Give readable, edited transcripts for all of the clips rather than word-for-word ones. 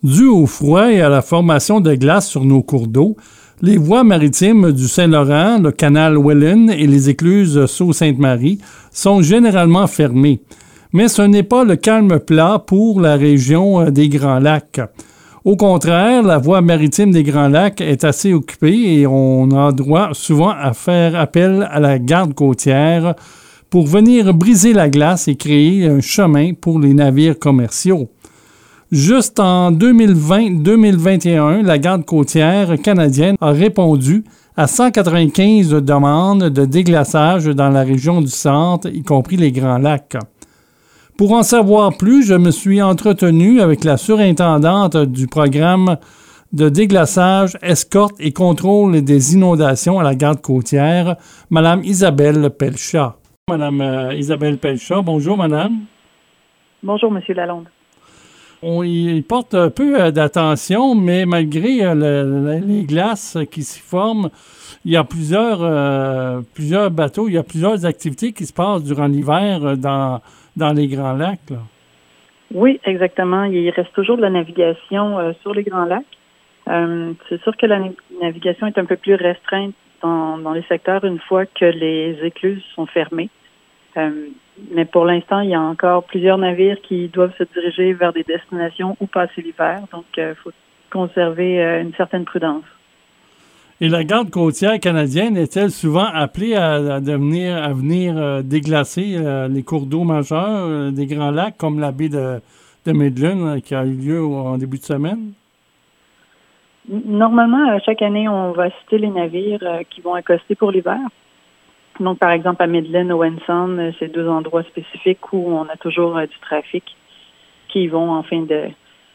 Dû au froid et à la formation de glace sur nos cours d'eau, les voies maritimes du Saint-Laurent, le canal Welland et les écluses Sault-Sainte-Marie sont généralement fermées. Mais ce n'est pas le calme plat pour la région des Grands Lacs. Au contraire, la voie maritime des Grands Lacs est assez occupée et on a droit souvent à faire appel à la garde côtière pour venir briser la glace et créer un chemin pour les navires commerciaux. Juste en 2020-2021, la garde côtière canadienne a répondu à 195 demandes de déglaçage dans la région du centre, y compris les Grands Lacs. Pour en savoir plus, je me suis entretenu avec la surintendante du programme de déglaçage, escorte et contrôle des inondations à la garde côtière, Mme Isabelle Pelchat. Mme Isabelle Pelchat, bonjour Madame. Bonjour M. Lalonde. On y porte un peu d'attention, mais malgré les glaces qui s'y forment, il y a plusieurs bateaux, il y a plusieurs activités qui se passent durant l'hiver dans les Grands Lacs, là. Oui, exactement. Il reste toujours de la navigation sur les Grands Lacs. C'est sûr que la navigation est un peu plus restreinte dans les secteurs une fois que les écluses sont fermées. Mais pour l'instant, il y a encore plusieurs navires qui doivent se diriger vers des destinations où passer l'hiver. Donc, il faut conserver une certaine prudence. Et la garde côtière canadienne est-elle souvent appelée à venir déglacer les cours d'eau majeurs des Grands Lacs, comme la baie de Midland qui a eu lieu en début de semaine? Normalement, chaque année, on va citer les navires qui vont accoster pour l'hiver. Donc, par exemple, à Midland, au Wenson, c'est deux endroits spécifiques où on a toujours du trafic qui vont en fin de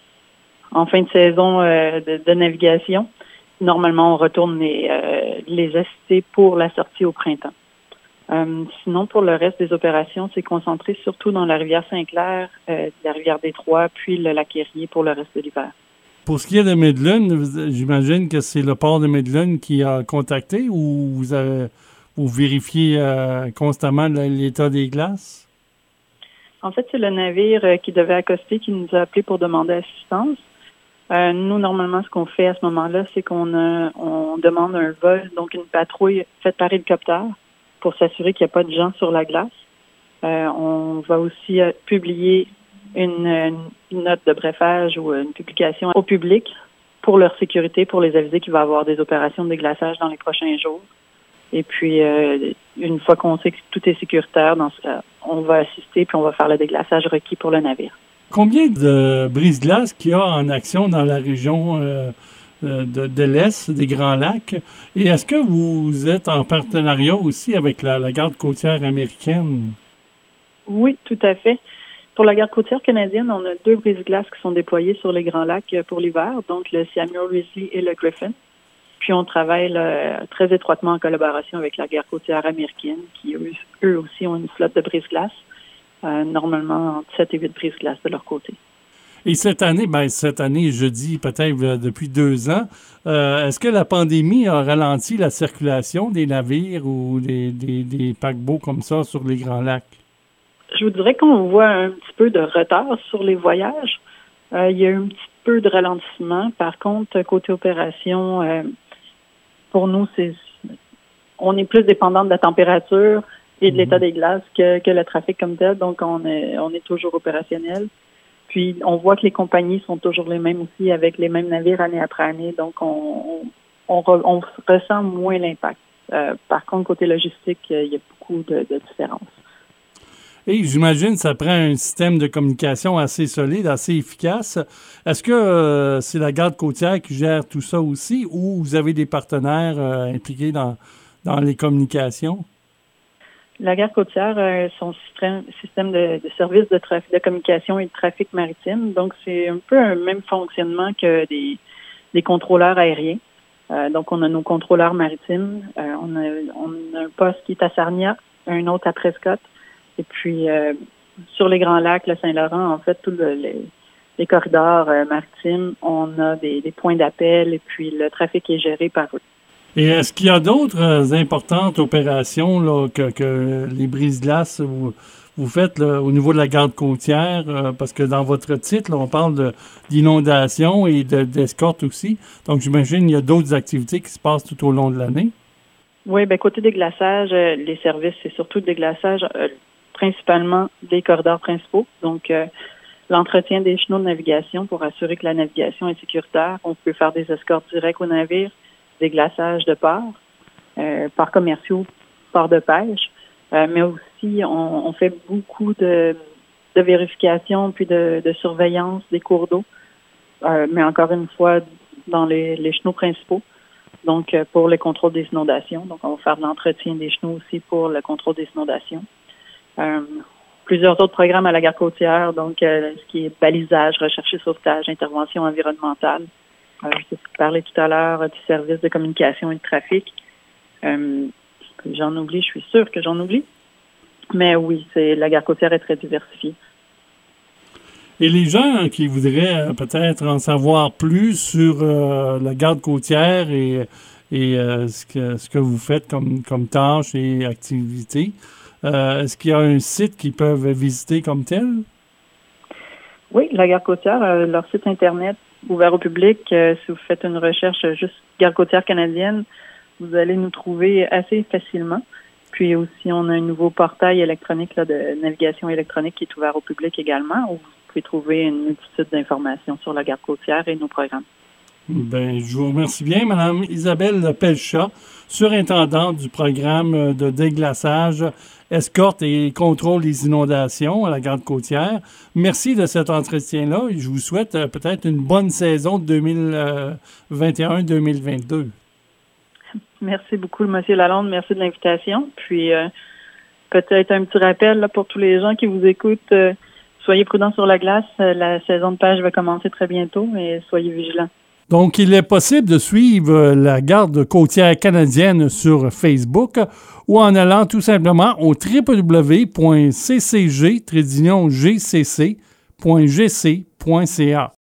saison de navigation. Normalement, on retourne les assister pour la sortie au printemps. Sinon, pour le reste des opérations, c'est concentré surtout dans la rivière Saint-Clair, la rivière Détroit, puis le lac Erie pour le reste de l'hiver. Pour ce qui est de Midland, j'imagine que c'est le port de Midland qui a contacté ou vous vérifiez constamment l'état des glaces? En fait, c'est le navire qui devait accoster qui nous a appelés pour demander assistance. Nous, normalement, ce qu'on fait à ce moment-là, c'est qu'on demande un vol, donc une patrouille faite par hélicoptère pour s'assurer qu'il n'y a pas de gens sur la glace. On va aussi publier une note de brefage ou une publication au public pour leur sécurité, pour les aviser qu'il va y avoir des opérations de déglaçage dans les prochains jours. Et puis, une fois qu'on sait que tout est sécuritaire, on va assister puis on va faire le déglaçage requis pour le navire. Combien de brise-glace qu'il y a en action dans la région de l'Est, des Grands Lacs? Et est-ce que vous êtes en partenariat aussi avec la garde côtière américaine? Oui, tout à fait. Pour la garde côtière canadienne, on a 2 brise-glaces qui sont déployés sur les Grands Lacs pour l'hiver, donc le Samuel Risley et le Griffin. Puis on travaille très étroitement en collaboration avec la garde côtière américaine, qui eux aussi ont une flotte de brise-glace. Normalement entre 7 et 8 brise-glace de leur côté. Et cette année, je dis peut-être depuis 2 ans, est-ce que la pandémie a ralenti la circulation des navires ou des paquebots comme ça sur les Grands Lacs? Je vous dirais qu'on voit un petit peu de retard sur les voyages. Il y a eu un petit peu de ralentissement. Par contre, côté opération, pour nous, on est plus dépendant de la température et de l'état des glaces que le trafic comme tel. Donc, on est toujours opérationnel. Puis, on voit que les compagnies sont toujours les mêmes aussi, avec les mêmes navires année après année. Donc, on ressent moins l'impact. Par contre, côté logistique, il y a beaucoup de différences. Et j'imagine que ça prend un système de communication assez solide, assez efficace. Est-ce que c'est la garde côtière qui gère tout ça aussi ou vous avez des partenaires impliqués dans les communications? La garde côtière, son système de services de communication et de trafic maritime. Donc, c'est un peu un même fonctionnement que des contrôleurs aériens. Donc, on a nos contrôleurs maritimes. On a un poste qui est à Sarnia, un autre à Prescott. Et puis, sur les Grands Lacs, le Saint-Laurent, en fait, tous les corridors maritimes, on a des points d'appel et puis le trafic est géré par eux. Et est-ce qu'il y a d'autres importantes opérations là, que les brise-glaces vous vous faites là, au niveau de la garde côtière, parce que dans votre titre, là, on parle d'inondation et d'escorte aussi. Donc, j'imagine qu'il y a d'autres activités qui se passent tout au long de l'année. Oui, bien, côté déglaçage, les services, c'est surtout le déglaçage, principalement des corridors principaux. Donc, l'entretien des chenaux de navigation pour assurer que la navigation est sécuritaire. On peut faire des escortes directes au navire, des glaçages de ports commerciaux, ports de pêche, mais aussi on fait beaucoup de vérification puis de surveillance des cours d'eau, mais encore une fois dans les chenaux principaux. Donc, pour le contrôle des inondations. Donc, on va faire de l'entretien des chenaux aussi pour le contrôle des inondations. Plusieurs autres programmes à la gare côtière, donc ce qui est balisage, recherche et sauvetage, intervention environnementale. Je parlais tout à l'heure du service de communication et de trafic. J'en oublie, je suis sûre que j'en oublie. Mais oui, la gare côtière est très diversifiée. Et les gens qui voudraient peut-être en savoir plus sur la garde côtière et ce que vous faites comme tâches et activités, est-ce qu'il y a un site qu'ils peuvent visiter comme tel? Oui, la gare côtière, leur site Internet ouvert au public, si vous faites une recherche juste gare côtière canadienne, vous allez nous trouver assez facilement. Puis aussi, on a un nouveau portail électronique là, de navigation électronique qui est ouvert au public également, où vous pouvez trouver une multitude d'informations sur la gare côtière et nos programmes. Bien, je vous remercie bien, Mme Isabelle Pelchat, surintendante du programme de déglaçage, escorte et contrôle des inondations à la garde côtière. Merci de cet entretien-là et je vous souhaite peut-être une bonne saison de 2021-2022. Merci beaucoup, M. Lalonde. Merci de l'invitation. Puis, peut-être un petit rappel là, pour tous les gens qui vous écoutent. Soyez prudents sur la glace. La saison de pêche va commencer très bientôt et soyez vigilants. Donc, il est possible de suivre la garde côtière canadienne sur Facebook ou en allant tout simplement au www.ccg-gcc.gc.ca.